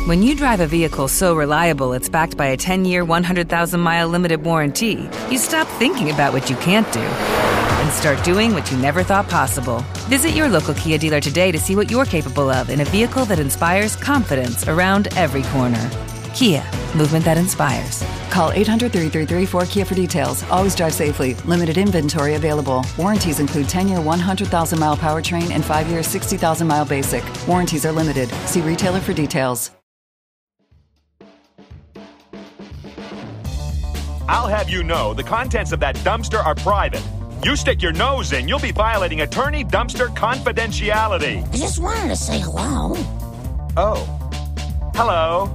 When you drive a vehicle so reliable it's backed by a 10-year, 100,000-mile limited warranty, you stop thinking about what you can't do and start doing what you never thought possible. Visit your local Kia dealer today to see what you're capable of in a vehicle that inspires confidence around every corner. Kia, movement that inspires. Call 800-333-4KIA for details. Always drive safely. Limited inventory available. Warranties include 10-year 100,000-mile powertrain and 5-year 60,000-mile basic. Warranties are limited. See retailer for details. I'll have you know the contents of that dumpster are private. You stick your nose in, you'll be violating attorney dumpster confidentiality. I just wanted to say hello. Oh. Hello.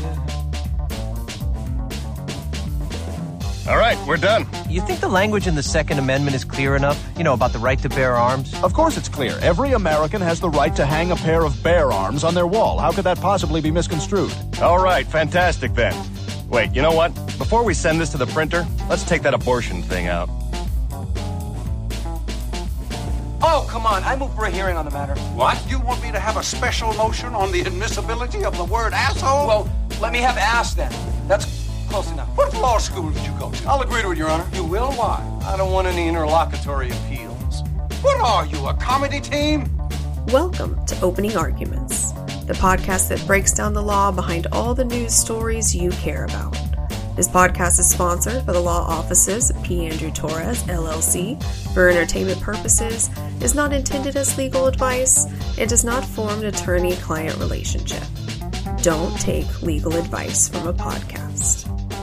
All right, we're done. You think the language in the Second Amendment is clear enough? You know, about the right to bear arms? Of course it's clear. Every American has the right to hang a pair of bear arms on their wall. How could that possibly be misconstrued? All right, fantastic then. Wait, you know what? Before we send this to the printer, let's take that abortion thing out. Oh, come on. I move for a hearing on the matter. What? You want me to have a special motion on the admissibility of the word asshole? Well, let me have ass then. That's close enough. What law school did you go to? I'll agree to it, Your Honor. You will? Why? I don't want any interlocutory appeals. What are you, a comedy team? Welcome to Opening Arguments, the podcast that breaks down the law behind all the news stories you care about. This podcast is sponsored by the law offices of P. Andrew Torres, LLC, for entertainment purposes, is not intended as legal advice, and does not form an attorney-client relationship. Don't take legal advice from a podcast.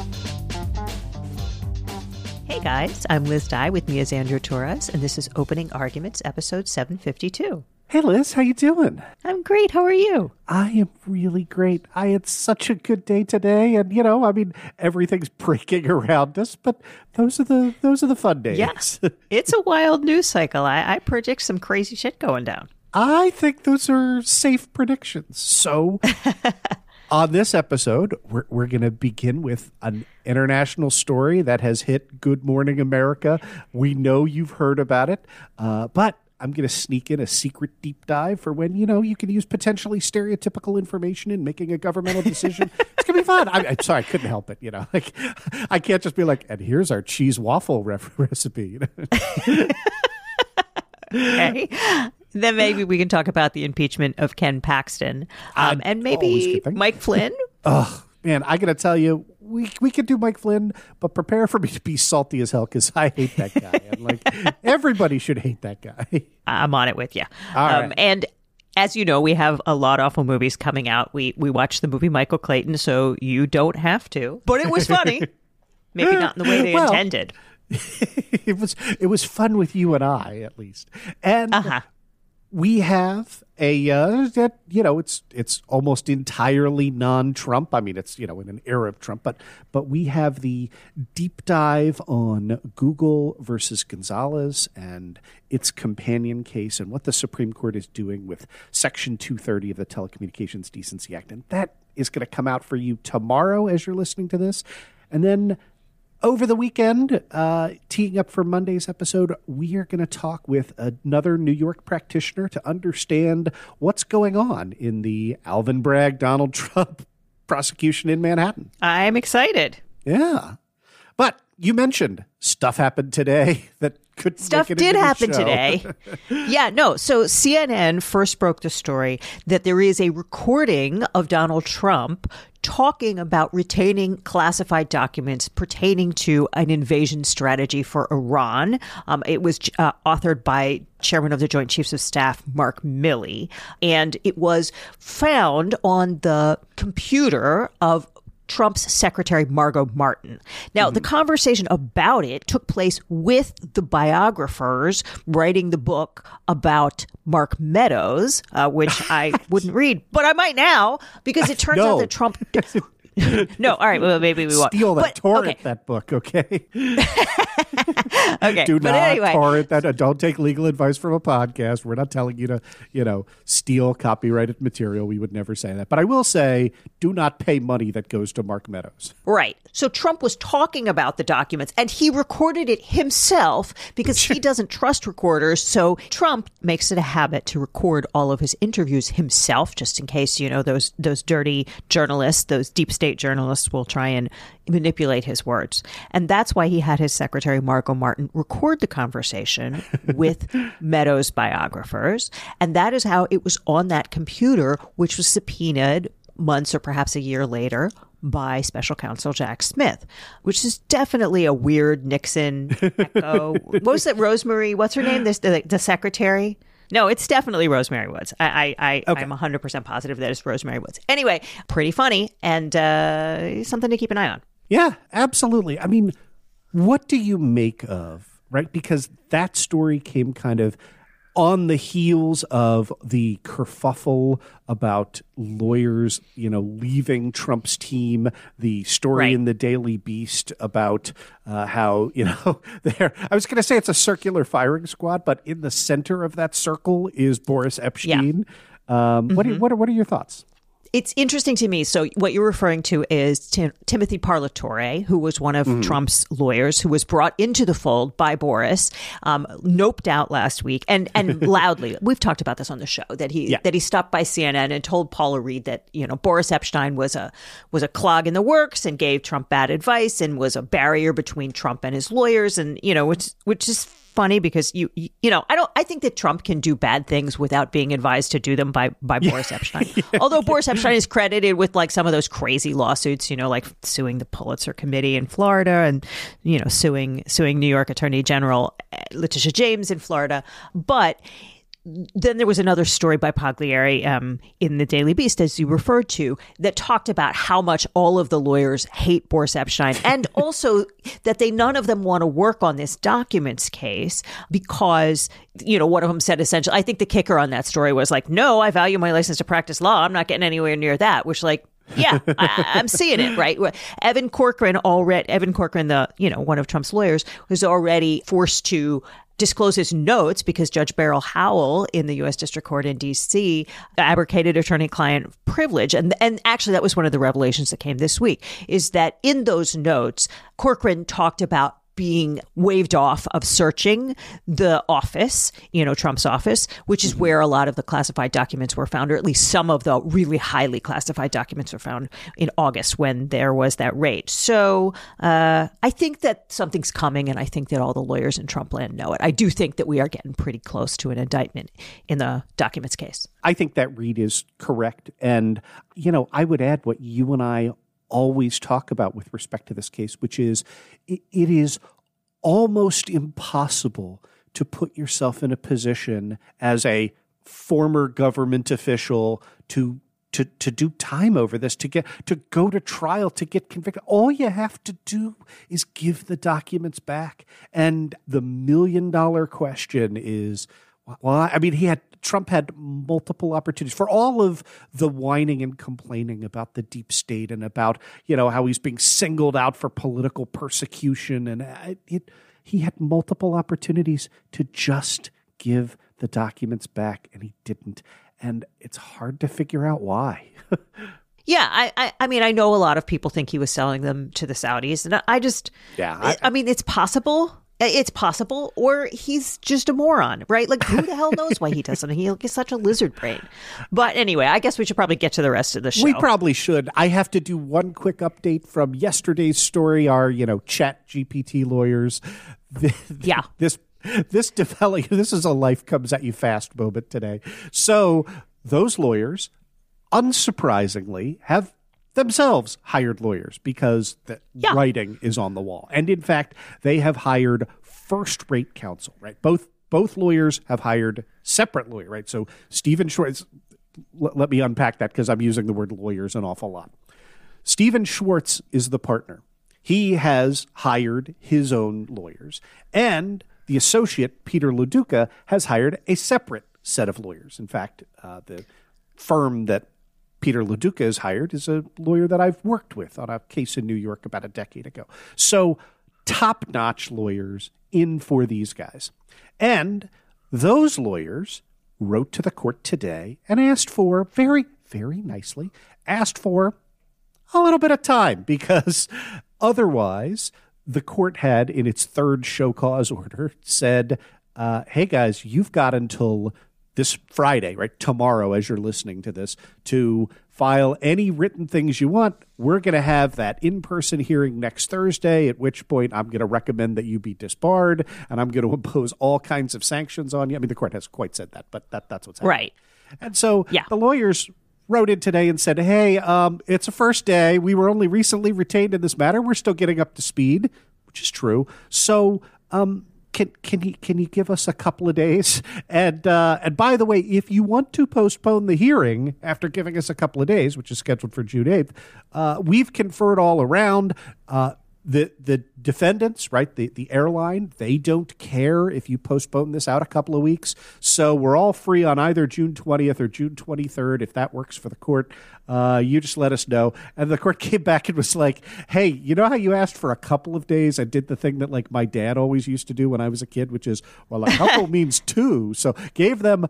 Hey guys, I'm Liz Dye with me as Andrew Torres, and this is Opening Arguments, episode 752. Hey Liz, how you doing? I'm great. How are you? I am really great. I had such a good day today, and everything's breaking around us, but those are the fun days. Yes, it's a wild news cycle. I predict some crazy shit going down. I think those are safe predictions. So, on this episode, we're going to begin with an international story that has hit Good Morning America. We know you've heard about it, but I'm going to sneak in a secret deep dive for when, you can use potentially stereotypical information in making a governmental decision. It's going to be fun. I'm sorry, I couldn't help it. I can't just be like, and here's our cheese waffle recipe. Okay. Then maybe we can talk about the impeachment of Ken Paxton and maybe Mike Flynn. Oh, man, I got to tell you, we could do Mike Flynn, but prepare for me to be salty as hell because I hate that guy. And everybody should hate that guy. I'm on it with you. All right. And as you know, we have a lot of awful movies coming out. We watched the movie Michael Clayton, so you don't have to. But it was funny. Maybe not in the way they intended. It was fun with you and I, at least. And we have it's almost entirely non-Trump. I mean, it's, in an era of Trump, but we have the deep dive on Google versus Gonzalez and its companion case and what the Supreme Court is doing with Section 230 of the Telecommunications Decency Act. And that is going to come out for you tomorrow as you're listening to this. And then over the weekend, teeing up for Monday's episode, we are going to talk with another New York practitioner to understand what's going on in the Alvin Bragg, Donald Trump prosecution in Manhattan. I'm excited. Yeah. But you mentioned stuff happened today that could Stuff did happen today. Yeah, no. So CNN first broke the story that there is a recording of Donald Trump talking about retaining classified documents pertaining to an invasion strategy for Iran. It was authored by Chairman of the Joint Chiefs of Staff, Mark Milley, and it was found on the computer of Trump's secretary, Margot Martin. Now, the conversation about it took place with the biographers writing the book about Mark Meadows, which I wouldn't read, but I might now, because it turns out that Trump No, all right. Well, maybe we won't. Steal that, torrent that book, okay? Okay. Do but not anyway. torrent that. Don't take legal advice from a podcast. We're not telling you to, steal copyrighted material. We would never say that. But I will say, do not pay money that goes to Mark Meadows. Right. So Trump was talking about the documents, and he recorded it himself because he doesn't trust recorders. So Trump makes it a habit to record all of his interviews himself, just in case, those dirty journalists, those deep state journalists will try and manipulate his words. And that's why he had his secretary, Margot Martin, record the conversation with Meadows' biographers. And that is how it was on that computer, which was subpoenaed months or perhaps a year later by special counsel Jack Smith, which is definitely a weird Nixon echo. What was it, Rosemary? What's her name? The secretary? No, it's definitely Rosemary Woods. I'm 100% positive that it's Rosemary Woods. Anyway, pretty funny and something to keep an eye on. Yeah, absolutely. I mean, what do you make of, right? Because that story came kind of on the heels of the kerfuffle about lawyers, leaving Trump's team, the story in the Daily Beast about how, I was going to say it's a circular firing squad, but in the center of that circle is Boris Epstein. Yeah. What are your thoughts? It's interesting to me. So what you're referring to is Timothy Parlatore, who was one of Trump's lawyers, who was brought into the fold by Boris, noped out last week and loudly. We've talked about this on the show that he stopped by CNN and told Paula Reed that Boris Epstein was a clog in the works and gave Trump bad advice and was a barrier between Trump and his lawyers, and which is funny because I think that Trump can do bad things without being advised to do them by Boris Epstein. Although Boris Epstein is credited with like some of those crazy lawsuits, like suing the Pulitzer Committee in Florida and suing New York Attorney General Letitia James in Florida. But then there was another story by Pagliari in the Daily Beast, as you referred to, that talked about how much all of the lawyers hate Boris Epstein and also that none of them want to work on this documents case because, one of them said essentially, I think the kicker on that story was like, no, I value my license to practice law. I'm not getting anywhere near that, which yeah, I'm seeing it, right? Evan Corcoran, the, one of Trump's lawyers, was already forced to disclose his notes because Judge Beryl Howell in the U.S. District Court in D.C. abrogated attorney-client privilege. And actually, that was one of the revelations that came this week, is that in those notes, Corcoran talked about being waived off of searching the office, Trump's office, which is where a lot of the classified documents were found, or at least some of the really highly classified documents were found in August when there was that raid. So I think that something's coming, and I think that all the lawyers in Trumpland know it. I do think that we are getting pretty close to an indictment in the documents case. I think that read is correct. And, I would add what you and I always talk about with respect to this case, which is it is almost impossible to put yourself in a position as a former government official to do time over this, to go to trial, to get convicted. All you have to do is give the documents back. And the $1 million question is, well, I mean, Trump had multiple opportunities for all of the whining and complaining about the deep state and about, how he's being singled out for political persecution. And he had multiple opportunities to just give the documents back, and he didn't. And it's hard to figure out why. Yeah, I mean, I know a lot of people think he was selling them to the Saudis. And I mean, it's possible. It's possible, or he's just a moron, right? Like, who the hell knows why he doesn't? He has such a lizard brain. But anyway, I guess we should probably get to the rest of the show. We probably should. I have to do one quick update from yesterday's story. Our, Chat GPT lawyers. This is a life comes at you fast moment today. So those lawyers, unsurprisingly, have themselves hired lawyers because the writing is on the wall. And in fact, they have hired first-rate counsel, right? Both lawyers have hired separate lawyer, right? So Stephen Schwartz, let me unpack that because I'm using the word lawyers an awful lot. Stephen Schwartz is the partner. He has hired his own lawyers. And the associate, Peter Loduca, has hired a separate set of lawyers. In fact, the firm that Peter LaDuca is hired is a lawyer that I've worked with on a case in New York about a decade ago. So top-notch lawyers in for these guys. And those lawyers wrote to the court today and asked for, very, very nicely, asked for a little bit of time, because otherwise the court had, in its third show cause order, said, hey guys, you've got until this Friday, right, tomorrow as you're listening to this, to file any written things you want. We're going to have that in-person hearing next Thursday, at which point I'm going to recommend that you be disbarred, and I'm going to impose all kinds of sanctions on you. I mean, the court hasn't quite said that, but that's what's happening. Right. And so the lawyers wrote in today and said, hey, it's a first day. We were only recently retained in this matter. We're still getting up to speed, which is true. So can you give us a couple of days? And by the way, if you want to postpone the hearing after giving us a couple of days, which is scheduled for June 8th, we've conferred all around. The defendants, right, the airline, they don't care if you postpone this out a couple of weeks. So we're all free on either June 20th or June 23rd. If that works for the court, you just let us know. And the court came back and was like, hey, you know how you asked for a couple of days? I did the thing that like my dad always used to do when I was a kid, which is, well, a couple means two. So gave them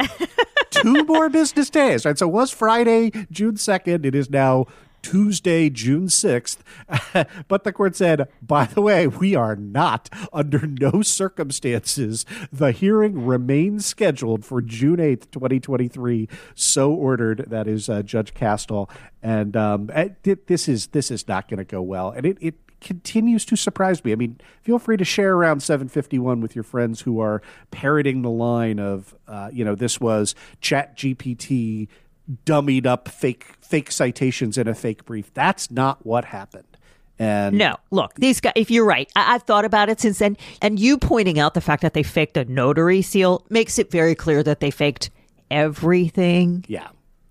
2 more business days, right? So it was Friday, June 2nd. It is now Tuesday, June 6th. But the court said, by the way, we are not, under no circumstances, the hearing remains scheduled for June 8th, 2023. So ordered. That is Judge Castell. And this is not going to go well. And it continues to surprise me. I mean, feel free to share around 751 with your friends who are parroting the line of, this was ChatGPT dummied up fake citations in a fake brief. That's not what happened. And no, look, these guys, if you're right, I've thought about it since then. And you pointing out the fact that they faked a notary seal makes it very clear that they faked everything. Yeah.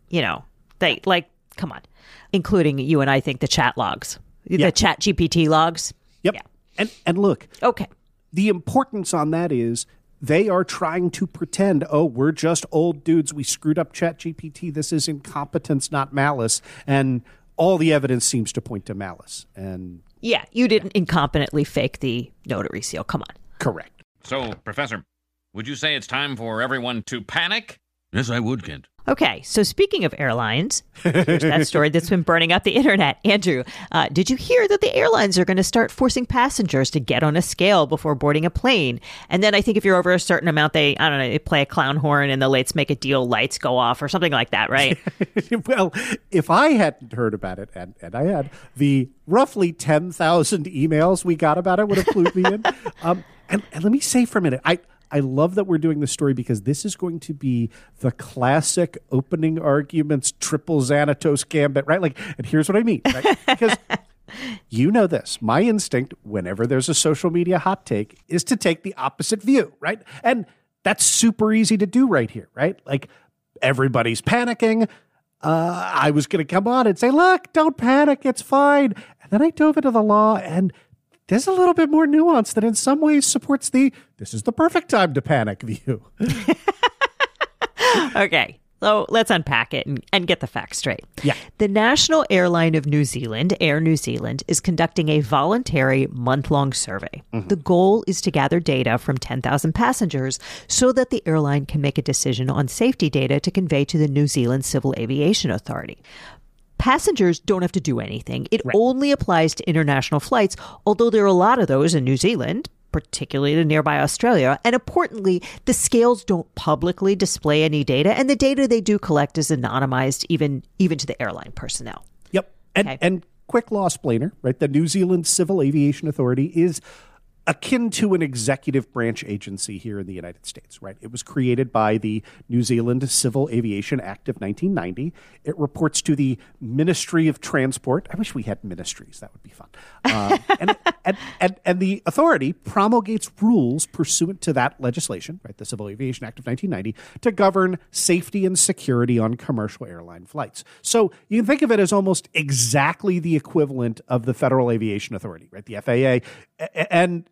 They come on, including you and I think the chat logs, the chat GPT logs. Yep. Yeah. And look, okay. The importance on that is they are trying to pretend, oh, we're just old dudes. We screwed up ChatGPT. This is incompetence, not malice. And all the evidence seems to point to malice. And yeah, you didn't incompetently fake the notary seal. Come on. Correct. So, Professor, would you say it's time for everyone to panic? Yes, I would, Kent. Okay, so speaking of airlines, here's that story that's been burning up the internet. Andrew, did you hear that the airlines are going to start forcing passengers to get on a scale before boarding a plane? And then I think if you're over a certain amount, they play a clown horn and the let's make a deal lights go off or something like that, right? Well, if I hadn't heard about it, and I had, the roughly 10,000 emails we got about it would have clued me in. And let me say for a minute, I love that we're doing this story because this is going to be the classic opening arguments, triple Xanatos gambit, right? And here's what I mean, right? Because you know this. My instinct, whenever there's a social media hot take, is to take the opposite view, right? And that's super easy to do right here, right? Everybody's panicking. I was going to come on and say, look, don't panic. It's fine. And then I dove into the law, and there's a little bit more nuance that in some ways supports this is the perfect time to panic view. Okay, so let's unpack it and get the facts straight. Yeah. The National Airline of New Zealand, Air New Zealand, is conducting a voluntary month-long survey. Mm-hmm. The goal is to gather data from 10,000 passengers so that the airline can make a decision on safety data to convey to the New Zealand Civil Aviation Authority. Passengers don't have to do anything. It only applies to international flights, although there are a lot of those in New Zealand, particularly to nearby Australia. And importantly, the scales don't publicly display any data, and the data they do collect is anonymized even to the airline personnel. Yep. And quick law explainer, right? The New Zealand Civil Aviation Authority is akin to an executive branch agency here in the United States, right? It was created by the New Zealand Civil Aviation Act of 1990. It reports to the Ministry of Transport. I wish we had ministries. That would be fun. And the authority promulgates rules pursuant to that legislation, right? The Civil Aviation Act of 1990, to govern safety and security on commercial airline flights. So you can think of it as almost exactly the equivalent of the Federal Aviation Authority, right? The FAA. And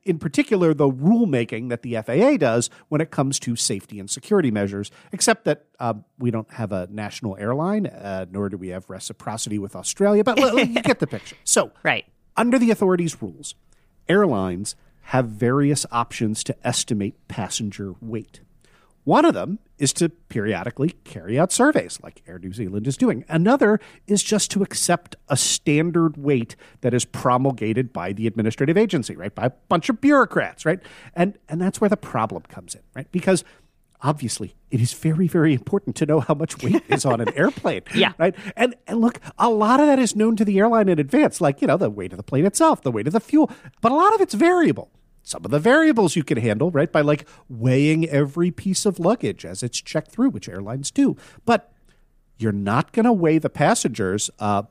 in particular, the rulemaking that the FAA does when it comes to safety and security measures, except that we don't have a national airline, nor do we have reciprocity with Australia, but you get the picture. So, right. Under the authorities' rules, airlines have various options to estimate passenger weight. One of them is to periodically carry out surveys, like Air New Zealand is doing. Another is just to accept a standard weight that is promulgated by the administrative agency, right, by a bunch of bureaucrats, right? And that's where the problem comes in, right? Because obviously, it is very, very important to know how much weight is on an airplane. Yeah. Right. And look, a lot of that is known to the airline in advance, like, the weight of the plane itself, the weight of the fuel. But a lot of it's variable. Some of the variables you can handle, right, by like weighing every piece of luggage as it's checked through, which airlines do. But you're not going to weigh the passengers.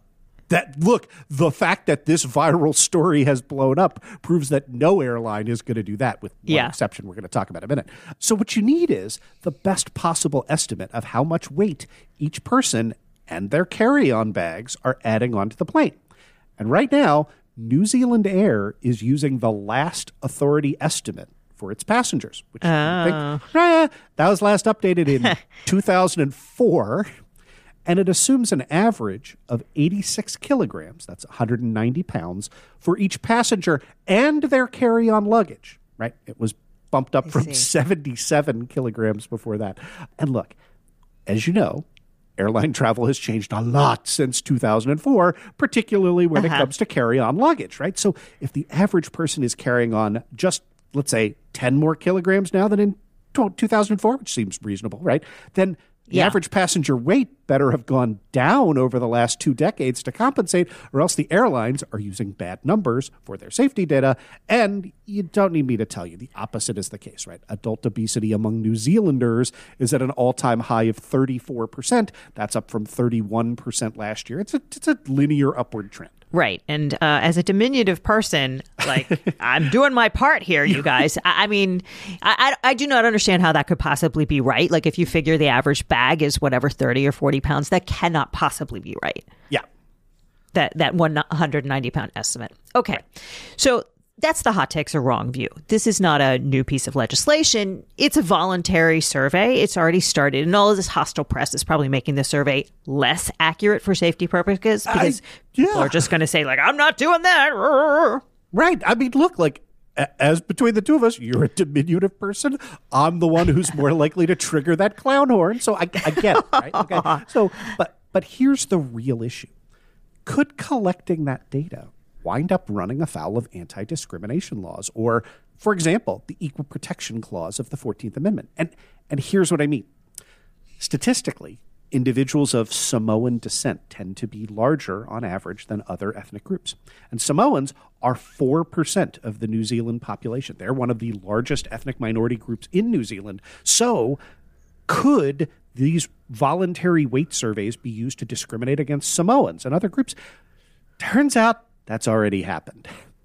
The fact that this viral story has blown up proves that no airline is going to do that, with one exception we're going to talk about in a minute. So what you need is the best possible estimate of how much weight each person and their carry-on bags are adding onto the plane. And right now, New Zealand Air is using the last authority estimate for its passengers, which that was last updated in 2004. And it assumes an average of 86 kilograms, that's 190 pounds, for each passenger and their carry-on luggage, right? It was bumped up from 77 kilograms before that. And look, as you know, airline travel has changed a lot since 2004, particularly when it comes to carry-on luggage, right? So if the average person is carrying on just, let's say, 10 more kilograms now than in 2004, which seems reasonable, right? Then the average passenger weight better have gone down over the last 2 decades to compensate, or else the airlines are using bad numbers for their safety data. And you don't need me to tell you, the opposite is the case, right? Adult obesity among New Zealanders is at an all-time high of 34%. That's up from 31% last year. It's a linear upward trend. Right. And as a diminutive person, like, I'm doing my part here, you guys. I mean, I do not understand how that could possibly be right. Like, if you figure the average bag is whatever, 30 or 40 pounds, that cannot possibly be right. Yeah. That 190-pound estimate. Okay. So that's the hot takes or wrong view. This is not a new piece of legislation. It's a voluntary survey. It's already started. And all of this hostile press is probably making the survey less accurate for safety purposes, because people are just going to say, like, I'm not doing that. Right. I mean, look, like, as between the two of us, you're a diminutive person. I'm the one who's more likely to trigger that clown horn. So I get it, right? Okay. So, but here's the real issue. Could collecting that data wind up running afoul of anti-discrimination laws, or, for example, the Equal Protection Clause of the 14th Amendment? And here's what I mean. Statistically, individuals of Samoan descent tend to be larger on average than other ethnic groups. And Samoans are 4% of the New Zealand population. They're one of the largest ethnic minority groups in New Zealand. So could these voluntary weight surveys be used to discriminate against Samoans and other groups? Turns out that's already happened.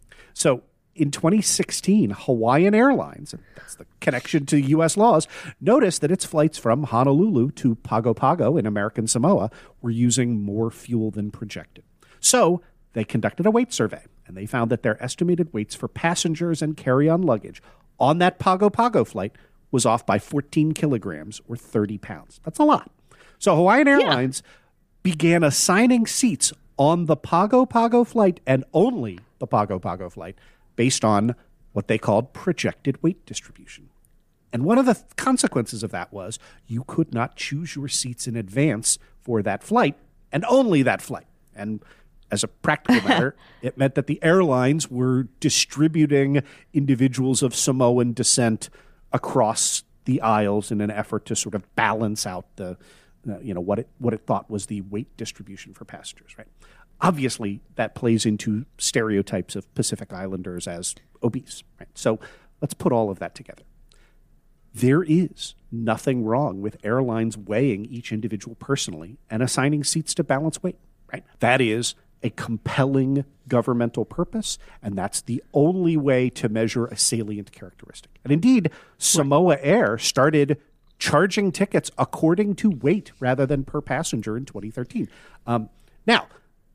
So in 2016, Hawaiian Airlines, and that's the connection to U.S. laws, noticed that its flights from Honolulu to Pago Pago in American Samoa were using more fuel than projected. So they conducted a weight survey, and they found that their estimated weights for passengers and carry-on luggage on that Pago Pago flight was off by 14 kilograms or 30 pounds. That's a lot. So Hawaiian Airlines began assigning seats on the Pago Pago flight, and only the Pago Pago flight, based on what they called projected weight distribution. And one of the consequences of that was you could not choose your seats in advance for that flight, and only that flight. And as a practical matter, it meant that the airlines were distributing individuals of Samoan descent across the aisles in an effort to sort of balance out the what it thought was the weight distribution for passengers, right? Obviously, that plays into stereotypes of Pacific Islanders as obese, right? So let's put all of that together. There is nothing wrong with airlines weighing each individual personally and assigning seats to balance weight, right? That is a compelling governmental purpose, and that's the only way to measure a salient characteristic. And indeed, Samoa Air started charging tickets according to weight rather than per passenger in 2013. Now,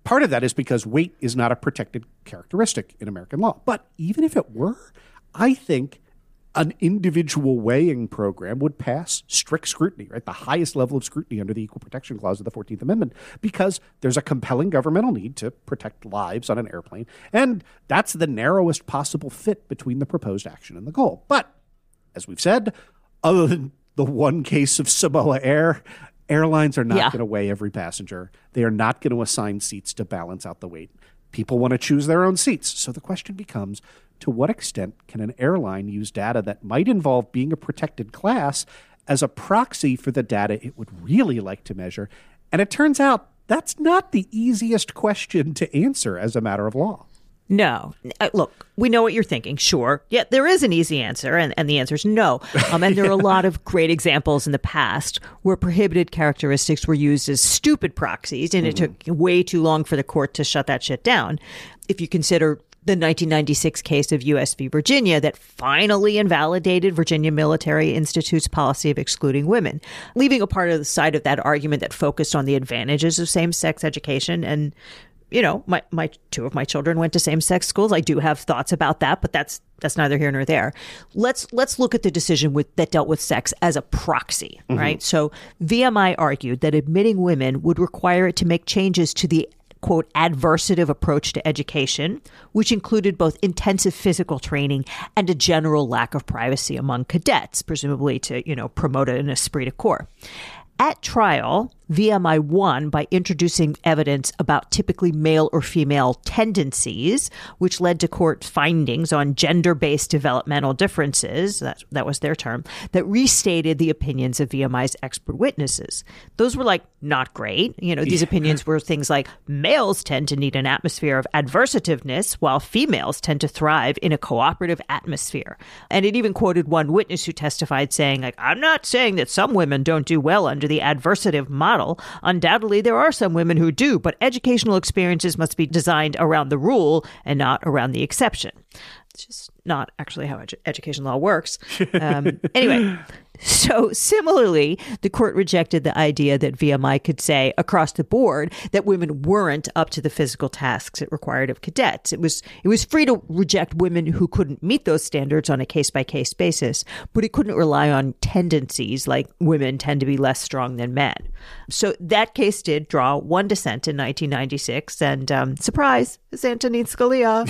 part of that is because weight is not a protected characteristic in American law. But even if it were, I think an individual weighing program would pass strict scrutiny, right? The highest level of scrutiny under the Equal Protection Clause of the 14th Amendment, because there's a compelling governmental need to protect lives on an airplane. And that's the narrowest possible fit between the proposed action and the goal. But as we've said, other than the one case of Samoa Air, airlines are not going to weigh every passenger. They are not going to assign seats to balance out the weight. People want to choose their own seats. So the question becomes, to what extent can an airline use data that might involve being a protected class as a proxy for the data it would really like to measure? And it turns out that's not the easiest question to answer as a matter of law. No. Look, we know what you're thinking. Sure. Yeah, there is an easy answer, and the answer is no. And there are a lot of great examples in the past where prohibited characteristics were used as stupid proxies, and it took way too long for the court to shut that shit down. If you consider the 1996 case of U.S. v. Virginia that finally invalidated Virginia Military Institute's policy of excluding women, leaving a part of the side of that argument that focused on the advantages of same-sex education. And, you know, my two of my children went to same-sex schools. I do have thoughts about that, but that's neither here nor there. Let's look at the decision that dealt with sex as a proxy, right? So VMI argued that admitting women would require it to make changes to the quote, adversative approach to education, which included both intensive physical training and a general lack of privacy among cadets, presumably to, promote an esprit de corps. At trial, VMI won by introducing evidence about typically male or female tendencies, which led to court findings on gender-based developmental differences, that was their term, that restated the opinions of VMI's expert witnesses. Those were not great. These opinions were things like males tend to need an atmosphere of adversativeness, while females tend to thrive in a cooperative atmosphere. And it even quoted one witness who testified saying, I'm not saying that some women don't do well under the adversative model. Undoubtedly, there are some women who do, but educational experiences must be designed around the rule and not around the exception. It's just not actually how education law works. Anyway, so similarly, the court rejected the idea that VMI could say across the board that women weren't up to the physical tasks it required of cadets. It was free to reject women who couldn't meet those standards on a case-by-case basis, but it couldn't rely on tendencies like women tend to be less strong than men. So that case did draw one dissent in 1996, and surprise, it's Antonin Scalia.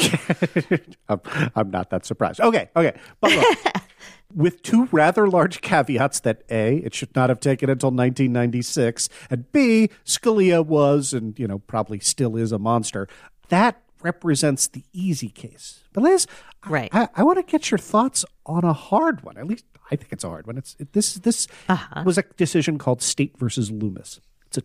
I'm not that surprised. Okay. But look, with two rather large caveats that A, it should not have taken until 1996, and B, Scalia was and, probably still is a monster. That represents the easy case. But Liz, right. I want to get your thoughts on a hard one. At least I think it's a hard one. This was a decision called State versus Loomis. It's a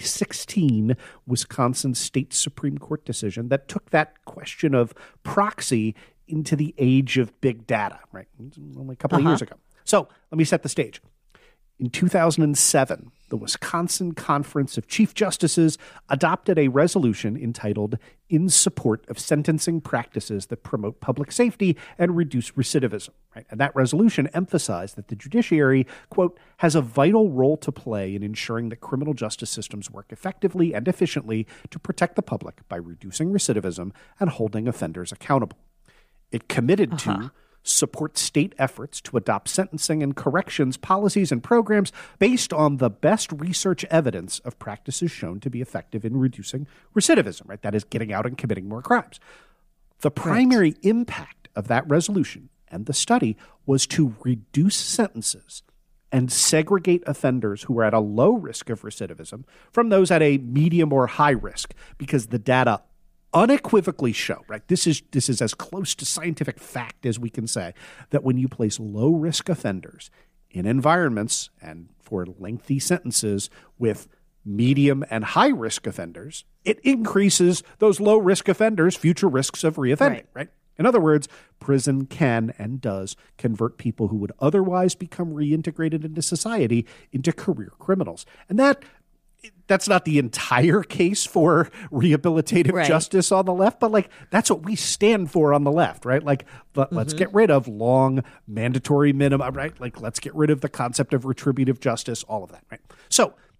2016 Wisconsin State Supreme Court decision that took that question of proxy into the age of big data, right? Only a couple of years ago. So let me set the stage. In 2007, the Wisconsin Conference of Chief Justices adopted a resolution entitled In Support of Sentencing Practices That Promote Public Safety and Reduce Recidivism. Right? And that resolution emphasized that the judiciary, quote, has a vital role to play in ensuring that criminal justice systems work effectively and efficiently to protect the public by reducing recidivism and holding offenders accountable. It committed to support state efforts to adopt sentencing and corrections policies and programs based on the best research evidence of practices shown to be effective in reducing recidivism, right? That is getting out and committing more crimes. The primary impact of that resolution and the study was to reduce sentences and segregate offenders who were at a low risk of recidivism from those at a medium or high risk, because the data unequivocally show, right? This is as close to scientific fact as we can say, that when you place low-risk offenders in environments and for lengthy sentences with medium and high-risk offenders, it increases those low-risk offenders' future risks of reoffending, right? In other words, prison can and does convert people who would otherwise become reintegrated into society into career criminals. And that's not the entire case for rehabilitative justice on the left, but that's what we stand for on the left, right? Let's get rid of long mandatory minimum, right? Let's get rid of the concept of retributive justice, all of that, right? So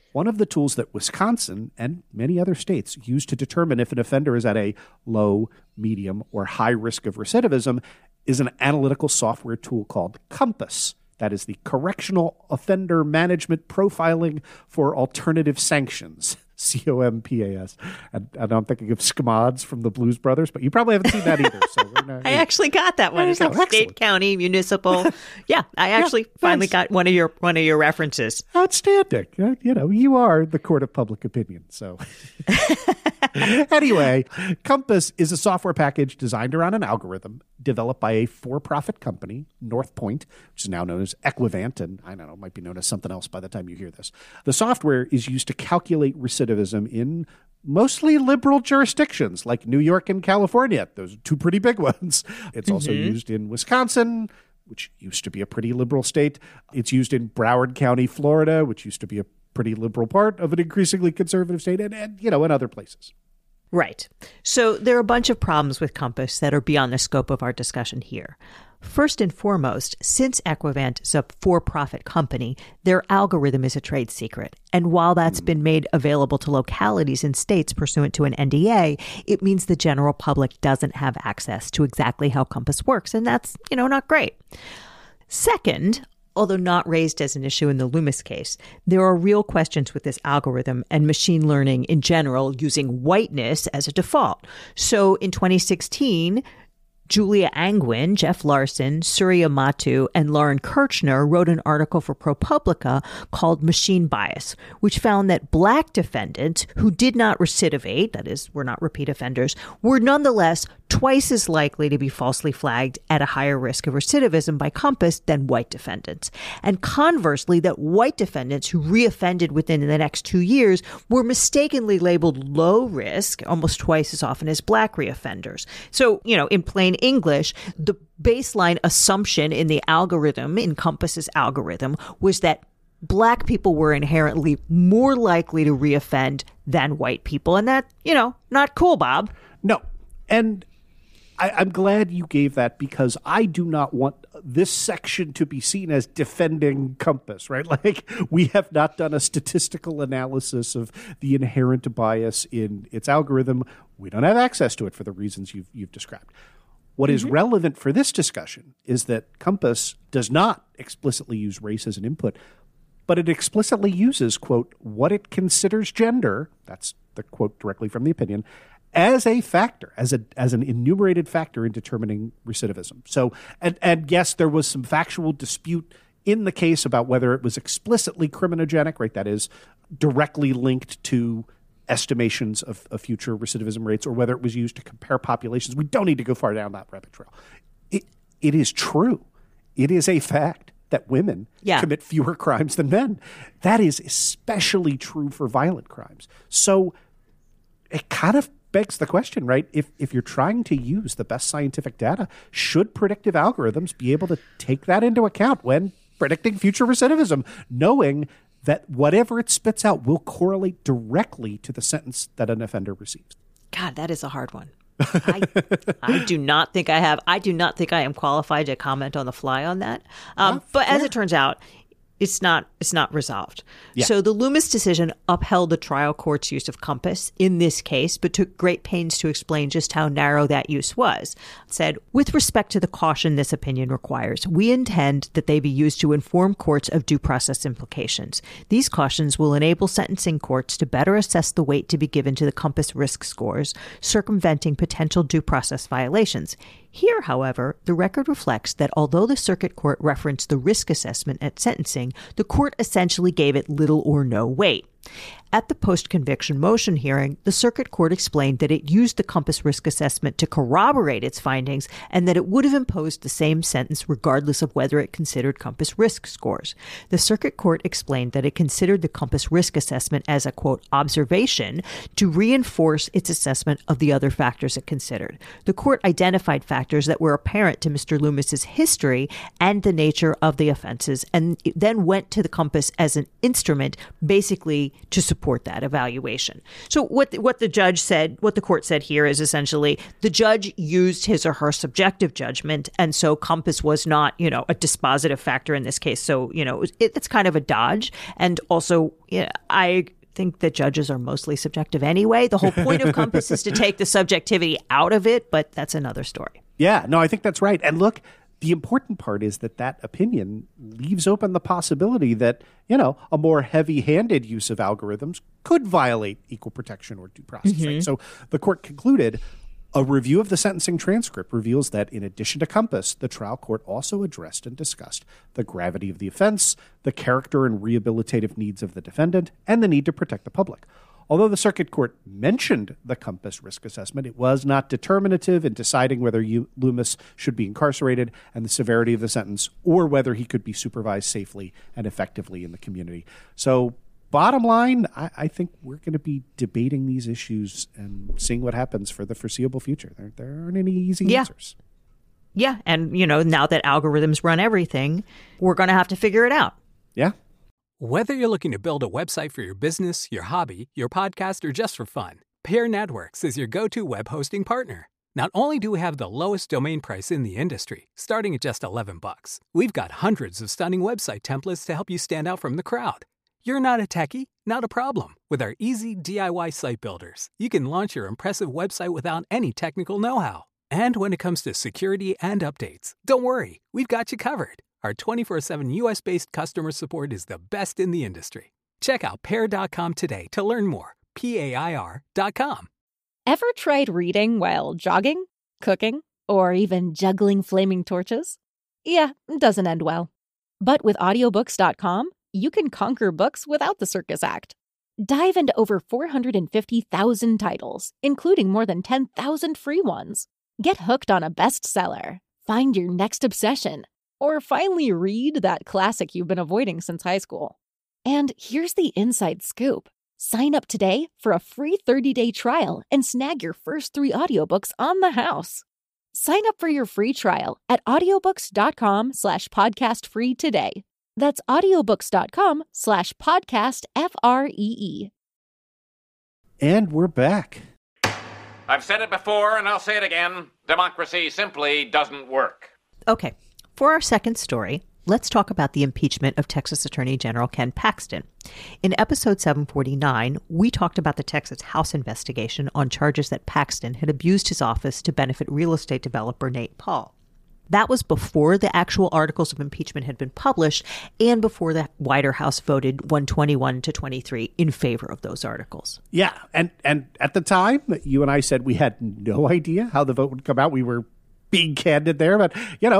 One of the tools that Wisconsin and many other states use to determine if an offender is at a low, medium, or high risk of recidivism is an analytical software tool called COMPAS. That is the Correctional Offender Management Profiling for Alternative Sanctions, COMPAS. And I'm thinking of SCMODS from the Blues Brothers, but you probably haven't seen that either. So I actually got that one. It's like state, county, municipal. Yeah, I actually finally got one of your references. Outstanding. You are the court of public opinion. So anyway, COMPAS is a software package designed around an algorithm developed by a for-profit company, North Point, which is now known as Equivant, and I don't know, it might be known as something else by the time you hear this. The software is used to calculate recidivism in mostly liberal jurisdictions like New York and California. Those are two pretty big ones. It's also used in Wisconsin, which used to be a pretty liberal state. It's used in Broward County, Florida, which used to be a pretty liberal part of an increasingly conservative state, and in other places. Right. So there are a bunch of problems with COMPAS that are beyond the scope of our discussion here. First and foremost, since Equivant is a for-profit company, their algorithm is a trade secret. And while that's been made available to localities and states pursuant to an NDA, it means the general public doesn't have access to exactly how COMPAS works. And that's, not great. Second, although not raised as an issue in the Loomis case, there are real questions with this algorithm and machine learning in general using whiteness as a default. So in 2016, Julia Angwin, Jeff Larson, Surya Matu, and Lauren Kirchner wrote an article for ProPublica called Machine Bias, which found that Black defendants who did not recidivate, that is, were not repeat offenders, were nonetheless twice as likely to be falsely flagged at a higher risk of recidivism by COMPAS than white defendants. And conversely, that white defendants who reoffended within the next 2 years were mistakenly labeled low risk almost twice as often as Black reoffenders. So, in plain English, the baseline assumption in the algorithm, in COMPAS's algorithm, was that Black people were inherently more likely to reoffend than white people. And that, not cool, Bob. No. And I'm glad you gave that, because I do not want this section to be seen as defending COMPAS, right? Like, we have not done a statistical analysis of the inherent bias in its algorithm. We don't have access to it for the reasons you've described. What is relevant for this discussion is that COMPAS does not explicitly use race as an input, but it explicitly uses, quote, what it considers gender, that's the quote directly from the opinion, as a factor, as an enumerated factor in determining recidivism. So, and yes, there was some factual dispute in the case about whether it was explicitly criminogenic, right? That is directly linked to estimations of future recidivism rates, or whether it was used to compare populations. We don't need to go far down that rabbit trail. It is true. It is a fact that women commit fewer crimes than men. That is especially true for violent crimes. So it kind of begs the question, right? If you're trying to use the best scientific data, should predictive algorithms be able to take that into account when predicting future recidivism, knowing that whatever it spits out will correlate directly to the sentence that an offender receives? God, that is a hard one. I do not think I am qualified to comment on the fly on that. But as it turns out, it's not resolved. Yeah. So the Loomis decision upheld the trial court's use of COMPAS in this case, but took great pains to explain just how narrow that use was. It said, with respect to the caution this opinion requires, we intend that they be used to inform courts of due process implications. These cautions will enable sentencing courts to better assess the weight to be given to the COMPAS risk scores, circumventing potential due process violations. Here, however, the record reflects that although the circuit court referenced the risk assessment at sentencing, the court essentially gave it little or no weight. At the post-conviction motion hearing, the circuit court explained that it used the COMPAS risk assessment to corroborate its findings and that it would have imposed the same sentence regardless of whether it considered COMPAS risk scores. The circuit court explained that it considered the COMPAS risk assessment as a, quote, observation to reinforce its assessment of the other factors it considered. The court identified factors that were apparent to Mr. Loomis's history and the nature of the offenses, and then went to the COMPAS as an instrument basically to support support that evaluation. So what the court said here is essentially the judge used his or her subjective judgment, and so compass was not, a dispositive factor in this case. So, it's kind of a dodge. And also, I think that judges are mostly subjective anyway. The whole point of compass is to take the subjectivity out of it, but that's another story. Yeah, no, I think that's right. And look, the important part is that opinion leaves open the possibility that, a more heavy-handed use of algorithms could violate equal protection or due process. Mm-hmm. Right? So the court concluded a review of the sentencing transcript reveals that in addition to compass, the trial court also addressed and discussed the gravity of the offense, the character and rehabilitative needs of the defendant, and the need to protect the public. Although the circuit court mentioned the compass risk assessment, it was not determinative in deciding whether Loomis should be incarcerated and the severity of the sentence, or whether he could be supervised safely and effectively in the community. So bottom line, I think we're going to be debating these issues and seeing what happens for the foreseeable future. There aren't any easy answers. Yeah. And, now that algorithms run everything, we're going to have to figure it out. Yeah. Whether you're looking to build a website for your business, your hobby, your podcast, or just for fun, Pair Networks is your go-to web hosting partner. Not only do we have the lowest domain price in the industry, starting at just $11, we've got hundreds of stunning website templates to help you stand out from the crowd. You're not a techie? Not a problem. With our easy DIY site builders, you can launch your impressive website without any technical know-how. And when it comes to security and updates, don't worry, we've got you covered. Our 24/7 U.S.-based customer support is the best in the industry. Check out Pair.com today to learn more. PAIR.com. Ever tried reading while jogging, cooking, or even juggling flaming torches? Yeah, it doesn't end well. But with audiobooks.com, you can conquer books without the circus act. Dive into over 450,000 titles, including more than 10,000 free ones. Get hooked on a bestseller, find your next obsession, or finally read that classic you've been avoiding since high school. And here's the inside scoop. Sign up today for a free 30-day trial and snag your first 3 audiobooks on the house. Sign up for your free trial at audiobooks.com/podcastfree today. That's audiobooks.com/podcastfree. And we're back. I've said it before and I'll say it again. Democracy simply doesn't work. Okay. For our second story, let's talk about the impeachment of Texas Attorney General Ken Paxton. In episode 749, we talked about the Texas House investigation on charges that Paxton had abused his office to benefit real estate developer Nate Paul. That was before the actual articles of impeachment had been published and before the White House voted 121-23 in favor of those articles. Yeah. And at the time, you and I said we had no idea how the vote would come out. We were being candid there, but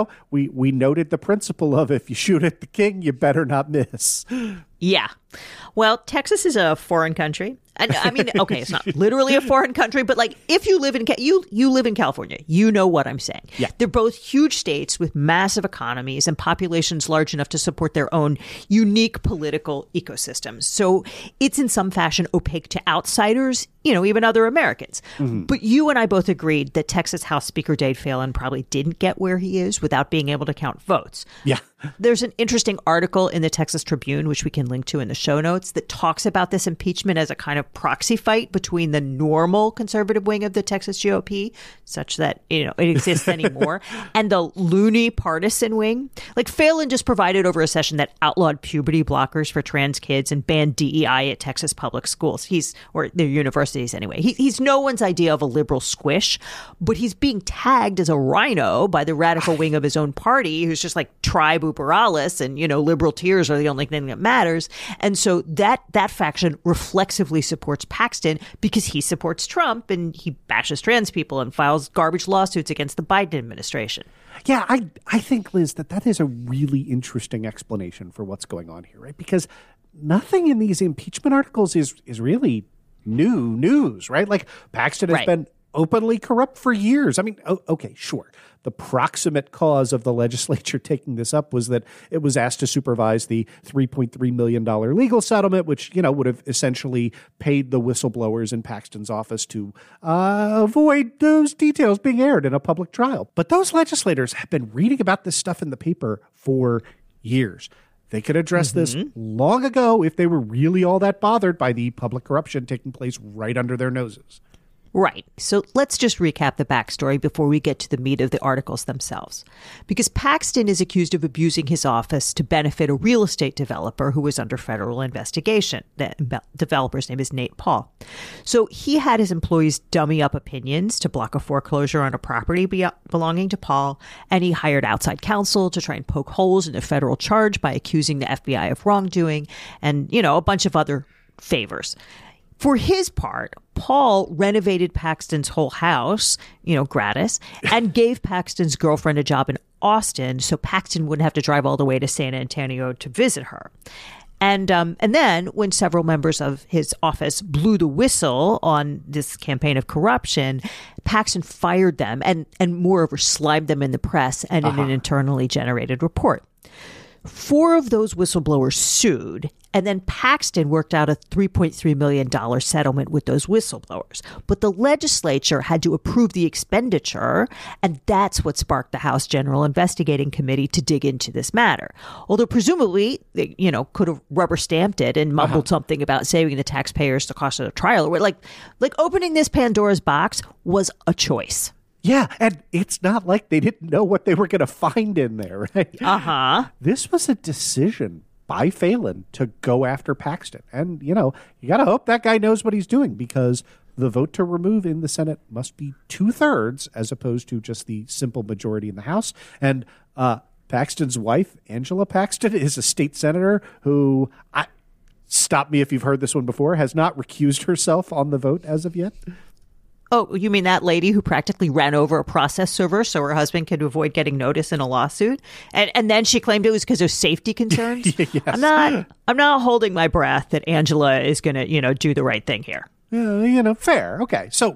we noted the principle of if you shoot at the king, you better not miss. Yeah. Well, Texas is a foreign country. And I mean, okay, it's not literally a foreign country, but like if you live in you live in California, you know what I'm saying. Yeah. They're both huge states with massive economies and populations large enough to support their own unique political ecosystems. So it's in some fashion opaque to outsiders, even other Americans. Mm-hmm. But you and I both agreed that Texas House Speaker Dade Phelan probably didn't get where he is without being able to count votes. Yeah. There's an interesting article in the Texas Tribune, which we can link to in the show notes, that talks about this impeachment as a kind of proxy fight between the normal conservative wing of the Texas GOP, such that, it exists anymore, and the loony partisan wing. Like Phelan just provided over a session that outlawed puberty blockers for trans kids and banned DEI at Texas public schools. Or their universities anyway. He's no one's idea of a liberal squish, but he's being tagged as a rhino by the radical wing of his own party, who's just like tribe Uberalis and, liberal tears are the only thing that matters. And so that faction reflexively supports Paxton because he supports Trump and he bashes trans people and files garbage lawsuits against the Biden administration. Yeah, I think, Liz, that is a really interesting explanation for what's going on here, right? Because nothing in these impeachment articles is really new news, right? Like Paxton has been openly corrupt for years. I mean, okay, sure. The proximate cause of the legislature taking this up was that it was asked to supervise the $3.3 million legal settlement, which, would have essentially paid the whistleblowers in Paxton's office to avoid those details being aired in a public trial. But those legislators have been reading about this stuff in the paper for years. They could address this long ago if they were really all that bothered by the public corruption taking place right under their noses. Right. So let's just recap the backstory before we get to the meat of the articles themselves. Because Paxton is accused of abusing his office to benefit a real estate developer who was under federal investigation. The developer's name is Nate Paul. So he had his employees dummy up opinions to block a foreclosure on a property belonging to Paul, and he hired outside counsel to try and poke holes in the federal charge by accusing the FBI of wrongdoing and, a bunch of other favors. For his part, Paul renovated Paxton's whole house, gratis, and gave Paxton's girlfriend a job in Austin so Paxton wouldn't have to drive all the way to San Antonio to visit her. And then when several members of his office blew the whistle on this campaign of corruption, Paxton fired them and moreover slimed them in the press and in an internally generated report. 4 of those whistleblowers sued, and then Paxton worked out a $3.3 million settlement with those whistleblowers. But the legislature had to approve the expenditure, and that's what sparked the House General Investigating Committee to dig into this matter. Although presumably, they, could have rubber stamped it and mumbled something about saving the taxpayers the cost of the trial. Like opening this Pandora's box was a choice. Yeah, and it's not like they didn't know what they were going to find in there, right? This was a decision by Phelan to go after Paxton. And, you got to hope that guy knows what he's doing, because the vote to remove in the Senate must be 2/3 as opposed to just the simple majority in the House. And Paxton's wife, Angela Paxton, is a state senator who, stop me if you've heard this one before, has not recused herself on the vote as of yet. Oh, you mean that lady who practically ran over a process server so her husband could avoid getting notice in a lawsuit? And then she claimed it was because of safety concerns? Yes. I'm not holding my breath that Angela is going to, do the right thing here. Fair. Okay. So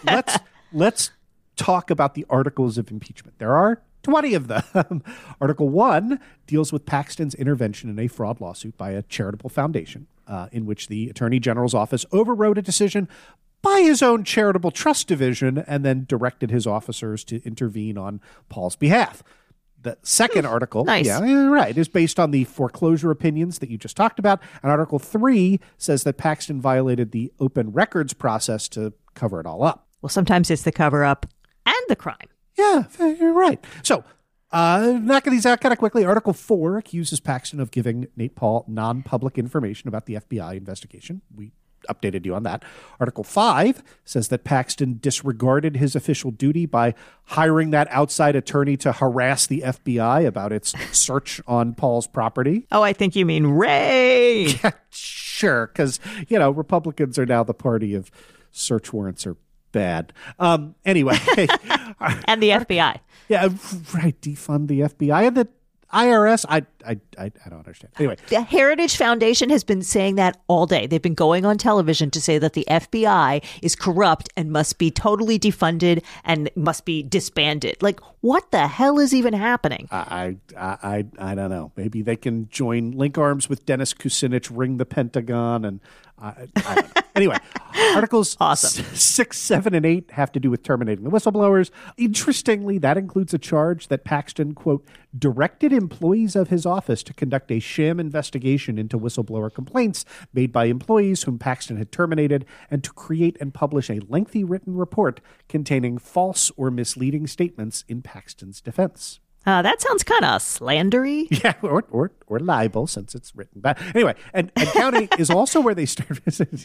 let's talk about the articles of impeachment. There are 20 of them. Article 1 deals with Paxton's intervention in a fraud lawsuit by a charitable foundation in which the Attorney General's office overrode a decision by his own charitable trust division and then directed his officers to intervene on Paul's behalf. The second article, is based on the foreclosure opinions that you just talked about. And Article 3 says that Paxton violated the open records process to cover it all up. Well, sometimes it's the cover up and the crime. Yeah, you're right. So, knocking these out kind of quickly. Article 4 accuses Paxton of giving Nate Paul non-public information about the FBI investigation. We updated you on that. Article 5 says that Paxton disregarded his official duty by hiring that outside attorney to harass the FBI about its search on Paul's property. Oh, I think you mean Ray. Yeah, sure, because, Republicans are now the party of search warrants are bad. Anyway. And the FBI. Yeah, right. Defund the FBI. And the IRS, I don't understand. Anyway. The Heritage Foundation has been saying that all day. They've been going on television to say that the FBI is corrupt and must be totally defunded and must be disbanded. Like, what the hell is even happening? I don't know. Maybe they can link arms with Dennis Kucinich, ring the Pentagon, and I don't know. Anyway, Articles 6, 7, and 8 have to do with terminating the whistleblowers. Interestingly, that includes a charge that Paxton, quote, directed employees of his office to conduct a sham investigation into whistleblower complaints made by employees whom Paxton had terminated, and to create and publish a lengthy written report containing false or misleading statements in Paxton's defense. That sounds kind of slandery. Yeah, or libel, since it's written back. Anyway, and Count 8 is also where they start.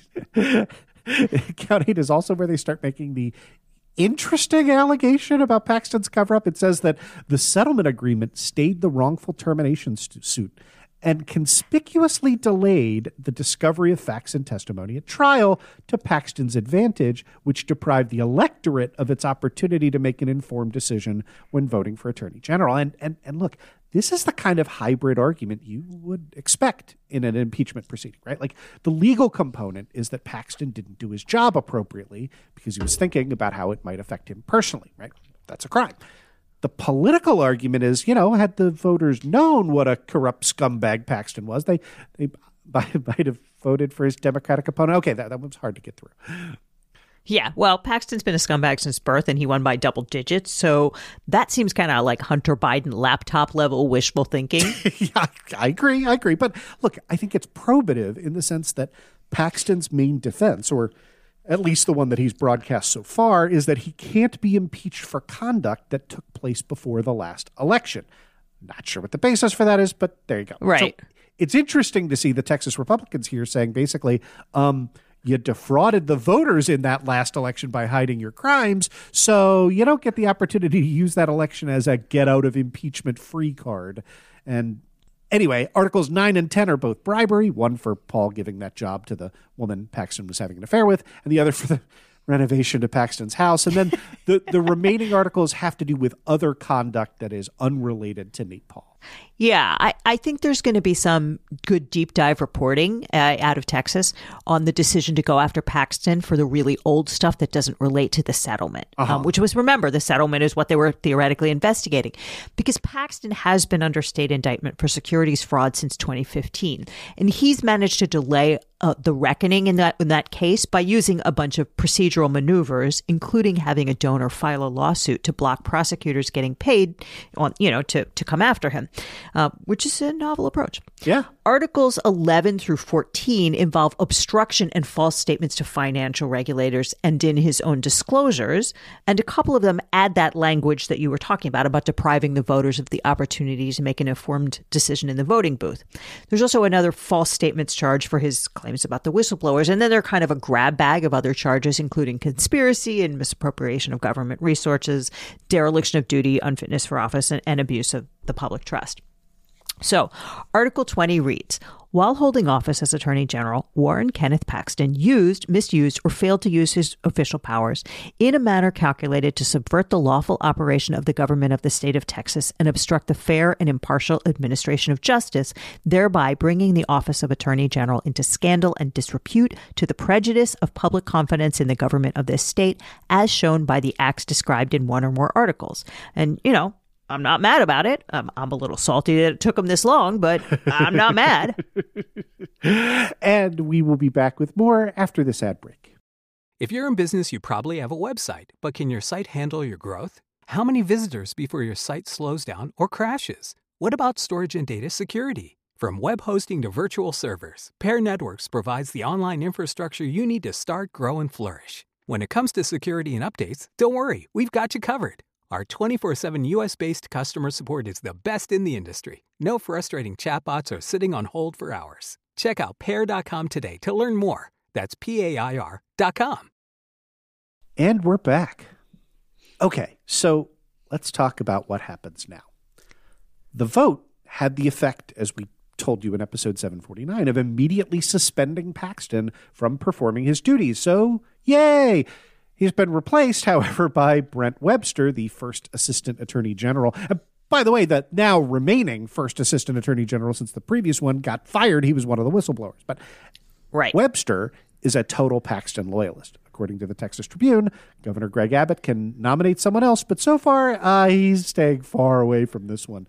Count 8 is also where they start making the interesting allegation about Paxton's cover-up. It says that the settlement agreement stayed the wrongful termination suit and conspicuously delayed the discovery of facts and testimony at trial to Paxton's advantage, which deprived the electorate of its opportunity to make an informed decision when voting for Attorney General. And look, this is the kind of hybrid argument you would expect in an impeachment proceeding, right? Like, the legal component is that Paxton didn't do his job appropriately because he was thinking about how it might affect him personally, right? That's a crime. The political argument is, had the voters known what a corrupt scumbag Paxton was, they might have voted for his Democratic opponent. Okay, that was hard to get through. Yeah, well, Paxton's been a scumbag since birth, and he won by double digits. So that seems kind of like Hunter Biden laptop level wishful thinking. Yeah, I agree. But look, I think it's probative in the sense that Paxton's main defense, or at least the one that he's broadcast so far, is that he can't be impeached for conduct that took place before the last election. Not sure what the basis for that is, but there you go. Right. So it's interesting to see the Texas Republicans here saying basically, you defrauded the voters in that last election by hiding your crimes, so you don't get the opportunity to use that election as a get out of impeachment free card. And anyway, Articles 9 and 10 are both bribery, one for Paul giving that job to the woman Paxton was having an affair with, and the other for the renovation to Paxton's house. And then the remaining articles have to do with other conduct that is unrelated to Nate Paul. Yeah, I think there's going to be some good deep dive reporting out of Texas on the decision to go after Paxton for the really old stuff that doesn't relate to the settlement, which was, remember, the settlement is what they were theoretically investigating, because Paxton has been under state indictment for securities fraud since 2015. And he's managed to delay the reckoning in that case by using a bunch of procedural maneuvers, including having a donor file a lawsuit to block prosecutors getting paid to come after him. Which is a novel approach. Yeah. Articles 11 through 14 involve obstruction and false statements to financial regulators and in his own disclosures. And a couple of them add that language that you were talking about depriving the voters of the opportunity to make an informed decision in the voting booth. There's also another false statements charge for his claims about the whistleblowers. And then they're kind of a grab bag of other charges, including conspiracy and misappropriation of government resources, dereliction of duty, unfitness for office, and abuse of the public trust. So, Article 20 reads, while holding office as Attorney General, Warren Kenneth Paxton misused, or failed to use his official powers in a manner calculated to subvert the lawful operation of the government of the state of Texas and obstruct the fair and impartial administration of justice, thereby bringing the office of Attorney General into scandal and disrepute to the prejudice of public confidence in the government of this state, as shown by the acts described in one or more articles. And, I'm not mad about it. I'm a little salty that it took him this long, but I'm not mad. And we will be back with more after this ad break. If you're in business, you probably have a website, but can your site handle your growth? How many visitors before your site slows down or crashes? What about storage and data security? From web hosting to virtual servers, Pair Networks provides the online infrastructure you need to start, grow, and flourish. When it comes to security and updates, don't worry, we've got you covered. Our 24/7 U.S.-based customer support is the best in the industry. No frustrating chatbots or sitting on hold for hours. Check out Pair.com today to learn more. That's PAIR.com. And we're back. Okay, so let's talk about what happens now. The vote had the effect, as we told you in episode 749, of immediately suspending Paxton from performing his duties. So, yay! He's been replaced, however, by Brent Webster, the first assistant attorney general. By the way, the now remaining first assistant attorney general, since the previous one got fired, he was one of the whistleblowers. But right. Webster is a total Paxton loyalist. According to the Texas Tribune, Governor Greg Abbott can nominate someone else, but so far he's staying far away from this one.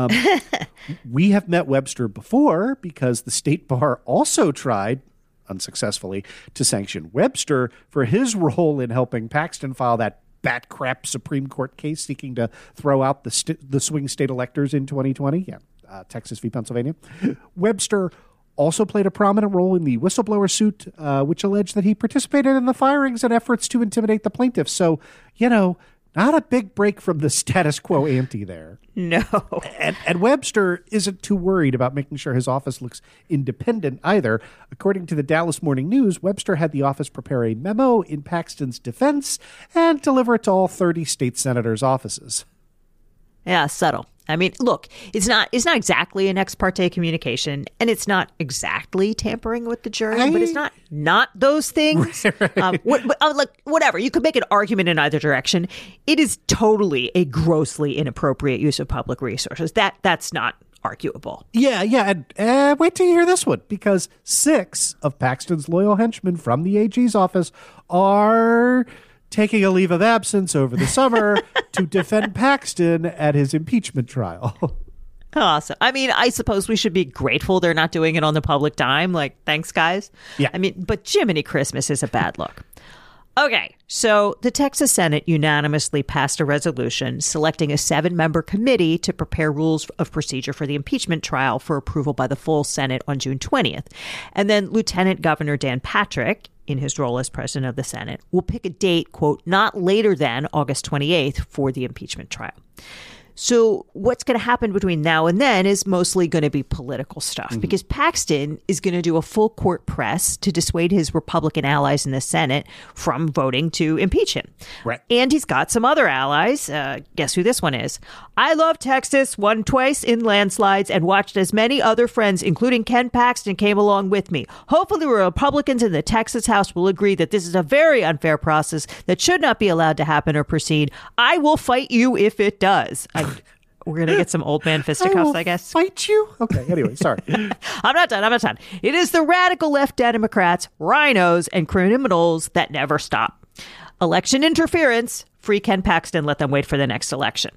We have met Webster before because the state bar also tried, unsuccessfully, to sanction Webster for his role in helping Paxton file that bat crap Supreme Court case seeking to throw out the swing state electors in 2020. Yeah, Texas v. Pennsylvania. Webster also played a prominent role in the whistleblower suit, which alleged that he participated in the firings and efforts to intimidate the plaintiffs. So, not a big break from the status quo ante there. No. And Webster isn't too worried about making sure his office looks independent either. According to the Dallas Morning News, Webster had the office prepare a memo in Paxton's defense and deliver it to all 30 state senators' offices. Yeah, subtle. I mean, look, it's not exactly an ex parte communication, and it's not exactly tampering with the jury, but it's not those things. Right. Whatever. You could make an argument in either direction. It is totally a grossly inappropriate use of public resources. That's not arguable. Yeah. And wait till you hear this one, because 6 of Paxton's loyal henchmen from the AG's office are taking a leave of absence over the summer to defend Paxton at his impeachment trial. Awesome. I mean, I suppose we should be grateful they're not doing it on the public dime. Like, thanks, guys. Yeah. I mean, but Jiminy Christmas is a bad look. Okay, so the Texas Senate unanimously passed a resolution selecting a 7-member committee to prepare rules of procedure for the impeachment trial for approval by the full Senate on June 20th. And then Lieutenant Governor Dan Patrick, in his role as president of the Senate, will pick a date, quote, not later than August 28th for the impeachment trial. So what's going to happen between now and then is mostly going to be political stuff because Paxton is going to do a full court press to dissuade his Republican allies in the Senate from voting to impeach him. Right. And he's got some other allies. Guess who this one is? I love Texas, won twice in landslides, and watched as many other friends, including Ken Paxton, came along with me. Hopefully the Republicans in the Texas House will agree that this is a very unfair process that should not be allowed to happen or proceed. I will fight you if it does. We're going to get some old man fisticuffs, I guess. Fight you? Okay, anyway, sorry. I'm not done. It is the radical left Democrats, rhinos, and criminals that never stop. Election interference. Free Ken Paxton. Let them wait for the next election.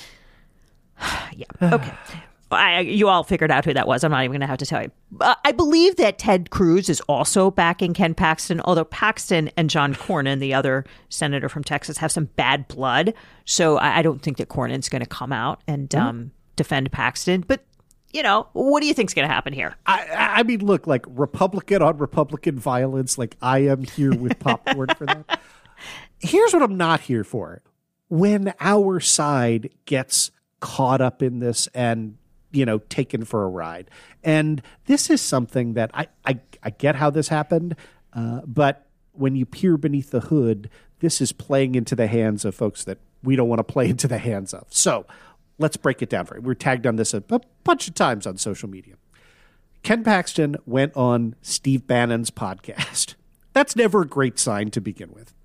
Yeah. Okay. You all figured out who that was. I'm not even going to have to tell you. I believe that Ted Cruz is also backing Ken Paxton, although Paxton and John Cornyn, the other senator from Texas, have some bad blood. So I don't think that Cornyn's going to come out and defend Paxton. But, you know, what do you think's going to happen here? I mean, look, like Republican on Republican violence, like I am here with popcorn for that. Here's what I'm not here for. When our side gets caught up in this and taken for a ride. And this is something that I get how this happened, but when you peer beneath the hood, this is playing into the hands of folks that we don't want to play into the hands of. So let's break it down for you. We're tagged on this a bunch of times on social media. Ken Paxton went on Steve Bannon's podcast. That's never a great sign to begin with.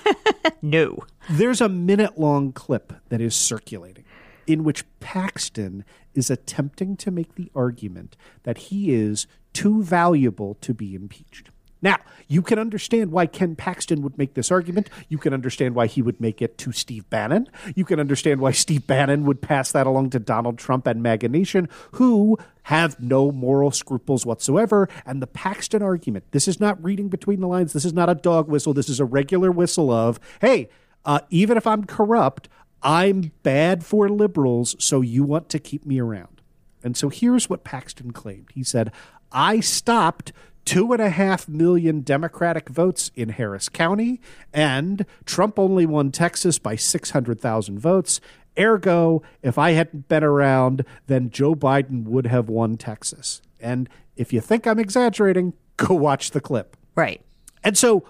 No. There's a minute-long clip that is circulating in which Paxton is attempting to make the argument that he is too valuable to be impeached. Now, you can understand why Ken Paxton would make this argument. You can understand why he would make it to Steve Bannon. You can understand why Steve Bannon would pass that along to Donald Trump and MAGA Nation, who have no moral scruples whatsoever. And the Paxton argument, this is not reading between the lines. This is not a dog whistle. This is a regular whistle of, hey, even if I'm corrupt, I'm bad for liberals, so you want to keep me around. And so here's what Paxton claimed. He said, I stopped 2.5 million Democratic votes in Harris County, and Trump only won Texas by 600,000 votes. Ergo, if I hadn't been around, then Joe Biden would have won Texas. And if you think I'm exaggerating, go watch the clip. Right. And so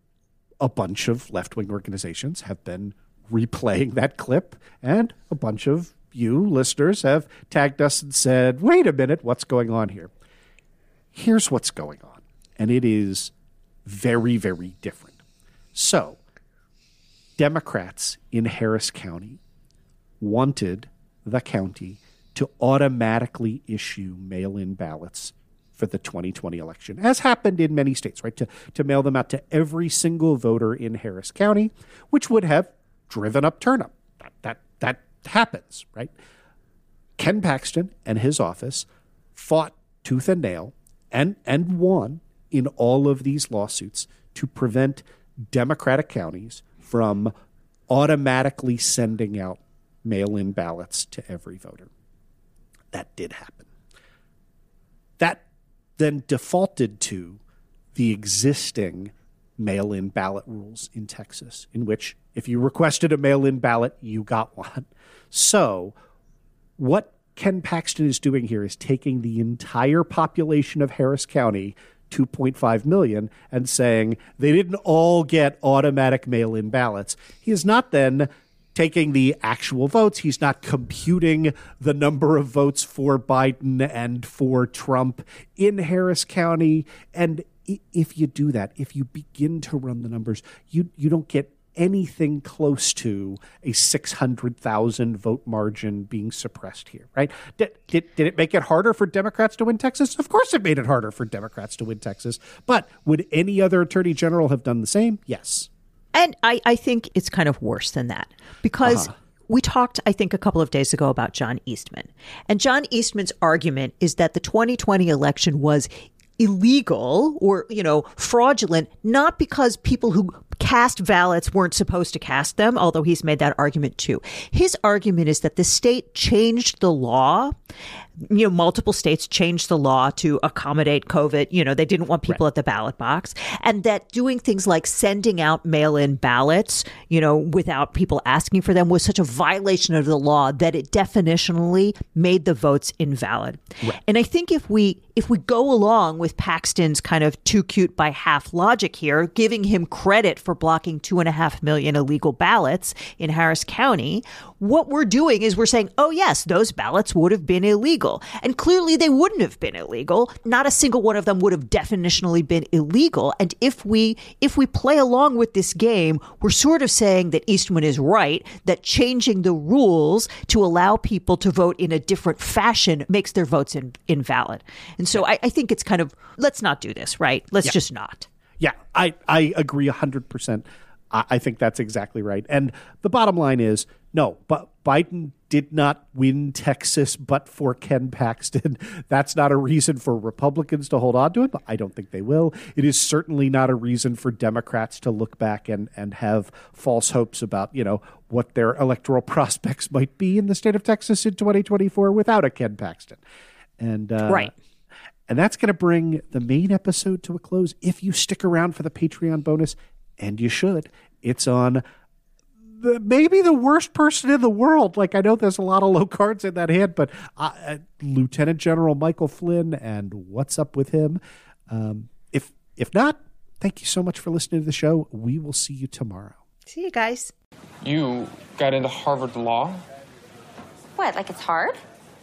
a bunch of left-wing organizations have been replaying that clip, and a bunch of you listeners have tagged us and said, wait a minute, what's going on here? Here's what's going on, and it is very, very different. So, Democrats in Harris County wanted the county to automatically issue mail-in ballots for the 2020 election, as happened in many states, right? To mail them out to every single voter in Harris County, which would have driven up turnout. That happens, right? Ken Paxton and his office fought tooth and nail and won in all of these lawsuits to prevent Democratic counties from automatically sending out mail-in ballots to every voter. That did happen. That then defaulted to the existing mail-in ballot rules in Texas, in which if you requested a mail-in ballot, you got one. So what Ken Paxton is doing here is taking the entire population of Harris County, 2.5 million, and saying they didn't all get automatic mail-in ballots. He is not then taking the actual votes. He's not computing the number of votes for Biden and for Trump in Harris County. And if you do that, if you begin to run the numbers, you don't get anything close to a 600,000 vote margin being suppressed here, right? Did it make it harder for Democrats to win Texas? Of course it made it harder for Democrats to win Texas. But would any other attorney general have done the same? Yes. And I think it's kind of worse than that because we talked, I think, a couple of days ago about John Eastman. And John Eastman's argument is that the 2020 election was illegal or, fraudulent, not because people who cast ballots weren't supposed to cast them, although he's made that argument too. His argument is that the state changed the law. Multiple states changed the law to accommodate COVID. They didn't want people at the ballot box, and that doing things like sending out mail-in ballots, without people asking for them was such a violation of the law that it definitionally made the votes invalid. Right. And I think if we go along with Paxton's kind of too cute by half logic here, giving him credit for blocking 2.5 million illegal ballots in Harris County, what we're doing is we're saying, oh yes, those ballots would have been illegal. And clearly they wouldn't have been illegal. Not a single one of them would have definitionally been illegal. And if we play along with this game, we're sort of saying that Eastman is right, that changing the rules to allow people to vote in a different fashion makes their votes invalid. And so I think it's kind of, let's not do this, right? Let's just not. Yeah, I agree 100%. I think that's exactly right. And the bottom line is, no, but Biden did not win Texas but for Ken Paxton. That's not a reason for Republicans to hold on to it, but I don't think they will. It is certainly not a reason for Democrats to look back and have false hopes about, what their electoral prospects might be in the state of Texas in 2024 without a Ken Paxton. And right. And that's going to bring the main episode to a close. If you stick around for the Patreon bonus, and you should, it's on maybe the worst person in the world. Like, I know there's a lot of low cards in that hand, but Lieutenant General Michael Flynn and what's up with him. If not, thank you so much for listening to the show. We will see you tomorrow. See you guys. You got into Harvard Law? What, like it's hard?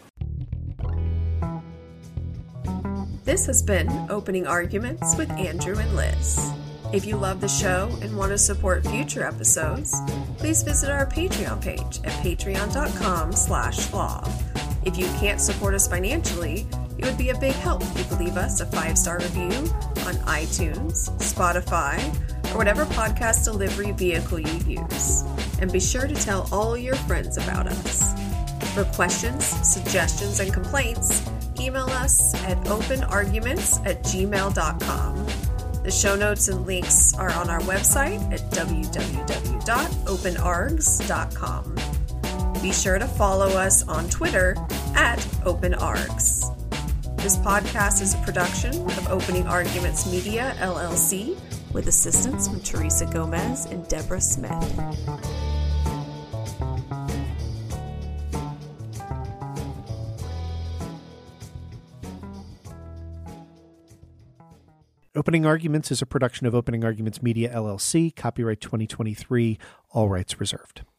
This has been Opening Arguments with Andrew and Liz. If you love the show and want to support future episodes, please visit our Patreon page at patreon.com/law. If you can't support us financially, it would be a big help if you could leave us a 5-star review on iTunes, Spotify, or whatever podcast delivery vehicle you use. And be sure to tell all your friends about us. For questions, suggestions, and complaints, email us at openarguments@gmail.com. The show notes and links are on our website at www.openargs.com. Be sure to follow us on Twitter at OpenArgs. This podcast is a production of Opening Arguments Media, LLC, with assistance from Teresa Gomez and Deborah Smith. Opening Arguments is a production of Opening Arguments Media, LLC, copyright 2023, all rights reserved.